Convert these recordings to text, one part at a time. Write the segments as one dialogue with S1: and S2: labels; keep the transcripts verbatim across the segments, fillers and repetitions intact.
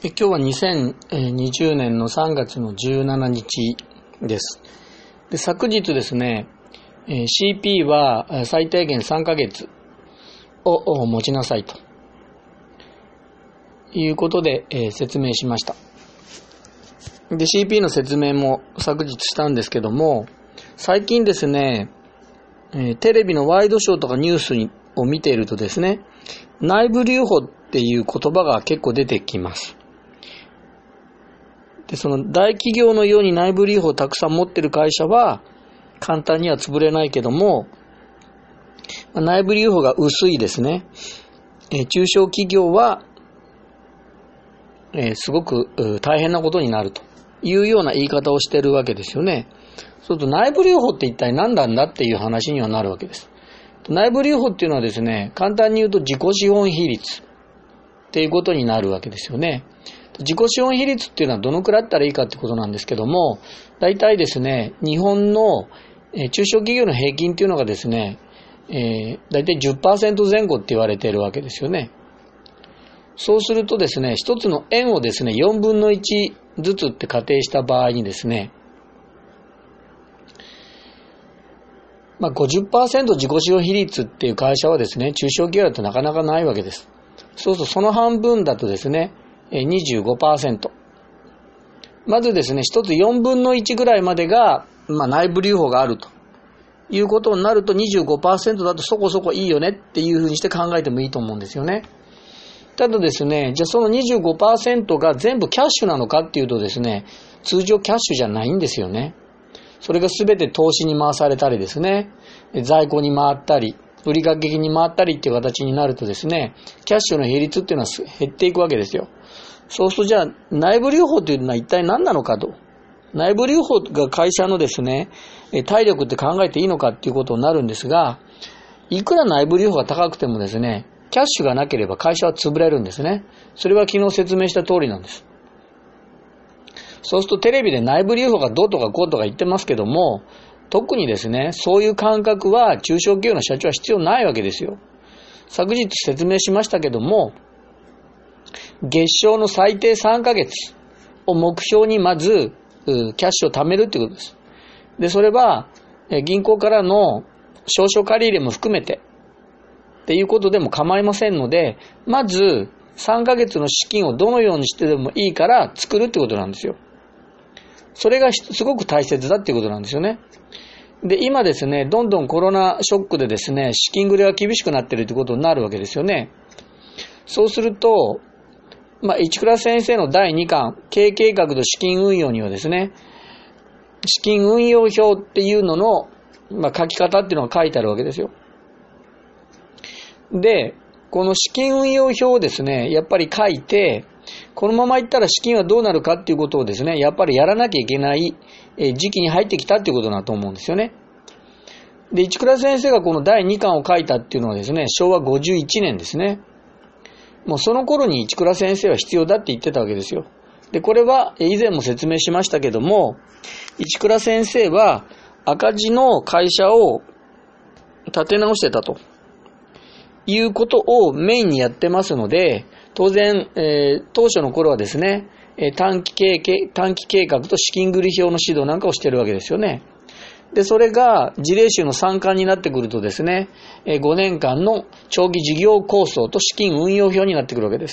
S1: 今日はにせんにじゅうねんのさんがつのじゅうしちにちです。で、昨日ですね、シーピー は最低限さんかげつを持ちなさいということで説明しました。で、シーピー の説明も昨日したんですけども、最近ですね、テレビのワイドショーとかニュースを見ているとですね、内部留保っていう言葉が結構出てきます。で、その大企業のように内部留保をたくさん持っている会社は簡単には潰れないけども、内部留保が薄いですね、え中小企業は、えすごく大変なことになるというような言い方をしているわけですよね。そうすると内部留保って一体何なんだっていう話にはなるわけです。内部留保っていうのはですね、簡単に言うと自己資本比率っていうことになるわけですよね。自己資本比率っていうのはどのくらいあったらいいかってことなんですけども、大体ですね、日本の中小企業の平均っていうのがですね、えー、大体 じゅっパーセント 前後って言われているわけですよね。そうするとですね、一つの円をですね、よんぶんのいちずつって仮定した場合にですね、まあ ごじゅっパーセント 自己資本比率っていう会社はですね、中小企業だとなかなかないわけです。そうするとその半分だとですね、にじゅうごパーセント。まずですね、一つよんぶんのいちぐらいまでが、まあ、内部留保があるということになると にじゅうごパーセント だとそこそこいいよねっていうふうにして考えてもいいと思うんですよね。ただですね、じゃあその にじゅうごパーセント が全部キャッシュなのかっていうとですね、通常キャッシュじゃないんですよね。それが全て投資に回されたりですね、在庫に回ったり、売掛金に回ったりっていう形になるとですね、キャッシュの比率っていうのは減っていくわけですよ。そうするとじゃあ内部留保というのは一体何なのかと。内部留保が会社のですね、体力って考えていいのかっていうことになるんですが、いくら内部留保が高くてもですね、キャッシュがなければ会社は潰れるんですね。それは昨日説明した通りなんです。そうするとテレビで内部留保がどうとかこうとか言ってますけども、特にですね、そういう感覚は中小企業の社長は必要ないわけですよ。昨日説明しましたけども、月賞の最低さんかげつを目標にまずキャッシュを貯めるってことです。で、それは銀行からの証書借り入れも含めてっていうことでも構いませんので、まずさんかげつの資金をどのようにしてでもいいから作るってことなんですよ。それがすごく大切だっていうことなんですよね。で、今ですね、どんどんコロナショックでですね、資金繰りが厳しくなっているということになるわけですよね。そうすると、まあ、市倉先生のだいにかん、経営計画と資金運用にはですね、資金運用表っていうのの、まあ、書き方っていうのが書いてあるわけですよ。で、この資金運用表をですね、やっぱり書いて、このままいったら資金はどうなるかっていうことをですね、やっぱりやらなきゃいけない時期に入ってきたっていうことだと思うんですよね。で、市倉先生がこのだいにかんを書いたっていうのはですね、しょうわごじゅういちねんですね。もうその頃に市倉先生は必要だって言ってたわけですよ。で、これは以前も説明しましたけども、市倉先生は赤字の会社を立て直してたということをメインにやってますので、当然、えー、当初の頃はですね、短期計画、短期計画と資金繰り表の指導なんかをしているわけですよね。で、それが事例集のさんかんになってくるとですね、ごねんかんの長期事業構想と資金運用表になってくるわけです。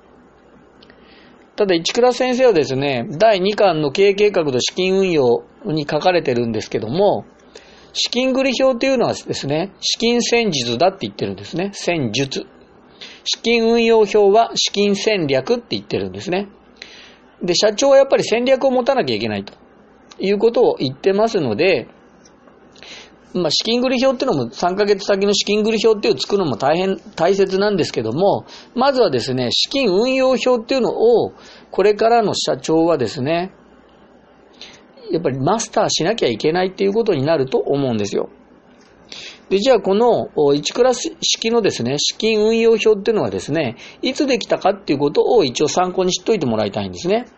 S1: ただ、市倉先生はですね、だいにかんの経営計画と資金運用に書かれてるんですけども、資金繰り表というのはですね、資金戦術だって言ってるんですね。戦術。資金運用表は資金戦略って言ってるんですね。で、社長はやっぱり戦略を持たなきゃいけないということを言ってますので、まあ、資金繰り表っていうのもさんかげつ先の資金繰り表っていうのを作るのも大変大切なんですけども、まずはですね、資金運用表っていうのをこれからの社長はですね、やっぱりマスターしなきゃいけないっていうことになると思うんですよ。で、じゃあこの市倉式のですね、資金運用表っていうのはですね、いつできたかっていうことを一応参考に知っといてもらいたいんですね。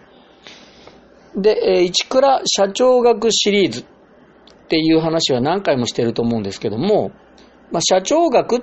S1: で、市倉社長学シリーズっていう話は何回もしていると思うんですけども、まあ、社長学っ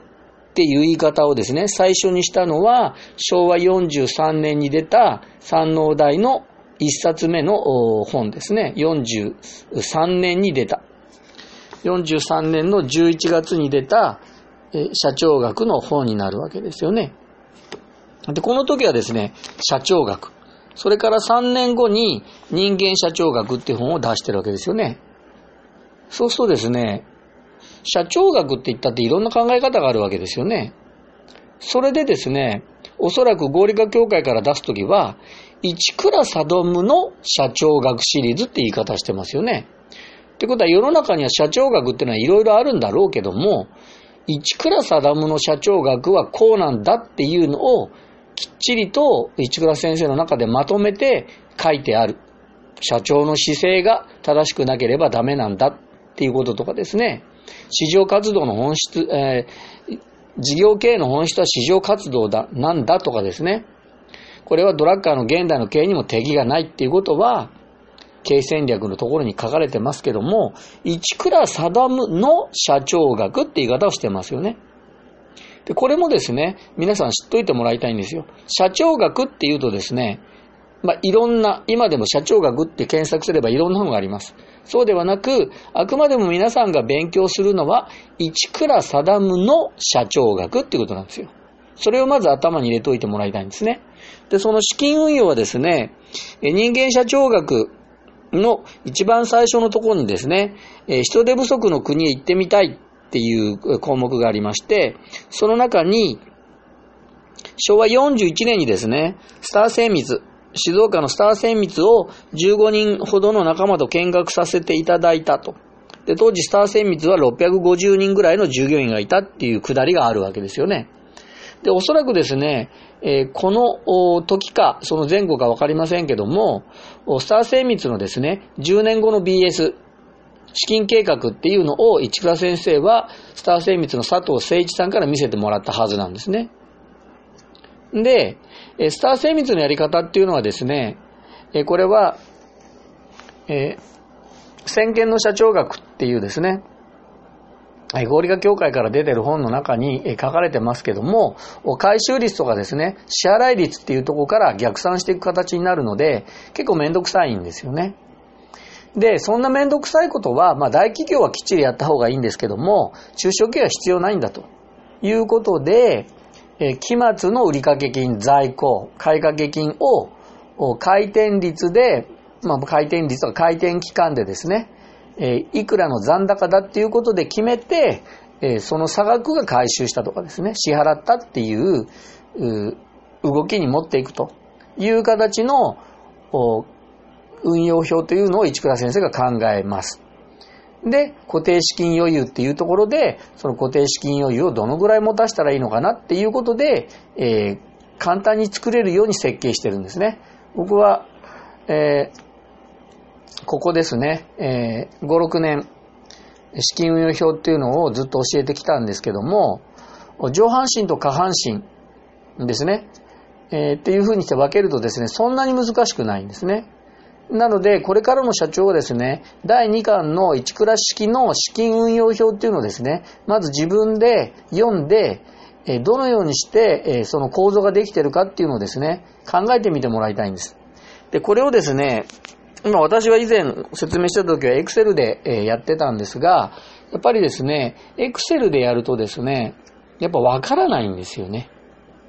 S1: っていう言い方をですね、最初にしたのは、しょうわよんじゅうさんねんに出た山王大の一冊目の本ですね。よんじゅうさんねんに出た。よんじゅうさんねんのじゅういちがつに出た社長学の本になるわけですよね。で、この時はですね、社長学。それからさんねんごに人間社長学っていう本を出してるわけですよね。そうするとですね、社長学って言ったっていろんな考え方があるわけですよね。それでですね、おそらく合理化協会から出すときは、市倉定夢の社長学シリーズって言い方してますよね。ってことは世の中には社長学っていうのはいろいろあるんだろうけども、市倉定夢の社長学はこうなんだっていうのをきっちりと市倉先生の中でまとめて書いてある。社長の姿勢が正しくなければダメなんだっていうこととかですね。市場活動の本質、えー、事業経営の本質は市場活動だ、なんだとかですね。これはドラッカーの現代の経営にも敵がないっていうことは、経営戦略のところに書かれてますけども、市倉定夢の社長学って言い方をしてますよね。で、これもですね、皆さん知っといてもらいたいんですよ。社長学っていうとですね、まあ、いろんな、今でも社長学って検索すればいろんなのがあります。そうではなく、あくまでも皆さんが勉強するのは、市倉定夢の社長学っていうことなんですよ。それをまず頭に入れておいてもらいたいんですね。で、その資金運用はですね、人間社長学の一番最初のところにですね、人手不足の国へ行ってみたいっていう項目がありまして、その中に、しょうわよんじゅういちねんにですね、スター精密、静岡のスター精密をじゅうごにんほどの仲間と見学させていただいたと。で、当時スター精密はろっぴゃくごじゅうにんぐらいの従業員がいたっていうくだりがあるわけですよね。で、おそらくですね、えー、この時か、その前後かわかりませんけども、スター精密のですね、じゅうねんごの ビーエス、資金計画っていうのを市倉先生は、スター精密の佐藤誠一さんから見せてもらったはずなんですね。で、スター精密のやり方っていうのはですね、これは、えー、先見の社長学っていうですね、合理化協会から出てる本の中に書かれてますけども、回収率とかですね、支払い率っていうところから逆算していく形になるので、結構めんどくさいんですよね。で、そんなめんどくさいことは、まあ大企業はきっちりやった方がいいんですけども、中小企業は必要ないんだということで、え期末の売掛金、在庫、買掛金を回転率で、まあ回転率は回転期間でですね、えいくらの残高だっていうことで決めて、えその差額が回収したとかですね、支払ったっていう、う動きに持っていくという形の運用表というのを市倉先生が考えます。で、固定資金余裕っていうところで、その固定資金余裕をどのぐらい持たせたらいいのかなっていうことで、えー、簡単に作れるように設計してるんですね。僕は、えー、ここですね、えー、ご、ろくねん、資金運用表っていうのをずっと教えてきたんですけども、上半身と下半身ですね、えー、っていう風にして分けるとですね、そんなに難しくないんですね。なので、これからの社長はですね、だいにかんの市倉式の資金運用表っていうのをですね、まず自分で読んで、どのようにしてその構造ができているかっていうのをですね、考えてみてもらいたいんです。で、これをですね、今私は以前説明した時は Excel でやってたんですが、やっぱりですね、Excel でやるとですね、やっぱわからないんですよね。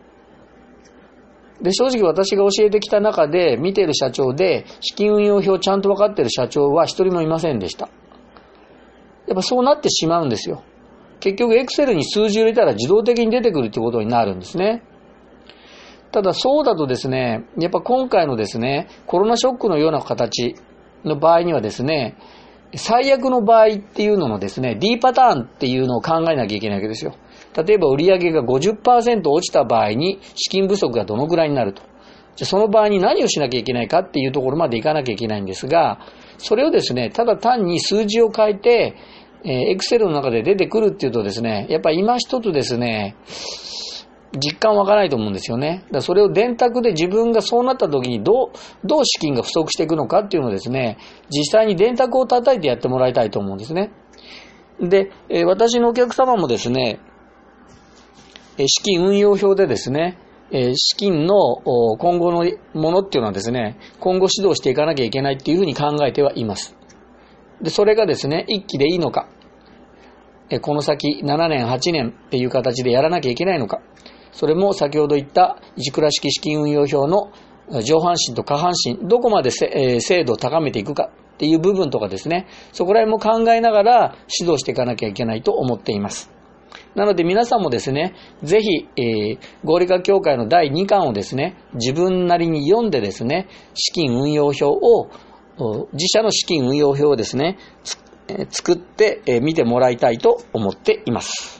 S1: で、正直私が教えてきた中で見ている社長で資金運用表ちゃんと分かっている社長は一人もいませんでした。やっぱそうなってしまうんですよ。結局 Excel に数字を入れたら自動的に出てくるということになるんですね。ただそうだとですね、やっぱ今回のですね、コロナショックのような形の場合にはですね、最悪の場合っていうののですね、D パターンっていうのを考えなきゃいけないわけですよ。例えば売上が ごじゅっパーセント 落ちた場合に資金不足がどのぐらいになると。じゃあその場合に何をしなきゃいけないかっていうところまでいかなきゃいけないんですが、それをですね、ただ単に数字を変えて、えー、Excel の中で出てくるっていうとですね、やっぱり今一つですね、実感湧かないと思うんですよね。だからそれを電卓で自分がそうなった時にどう、どう資金が不足していくのかっていうのをですね、実際に電卓を叩いてやってもらいたいと思うんですね。で、えー、私のお客様もですね、 資金運用表でですね、資金の今後のものっていうのはですね、今後指導していかなきゃいけないっていうふうに考えてはいます。で、それがですね、一期でいいのか、この先ななねん、はちねんっていう形でやらなきゃいけないのか、それも先ほど言った一倉式資金運用表の上半身と下半身、どこまで精度を高めていくかっていう部分とかですね、そこら辺も考えながら指導していかなきゃいけないと思っています。なので皆さんもですね、ぜひ、えー、合理化協会のだいにかんをですね、自分なりに読んでですね、資金運用表を、自社の資金運用表をですね、作って、えー、見てもらいたいと思っています。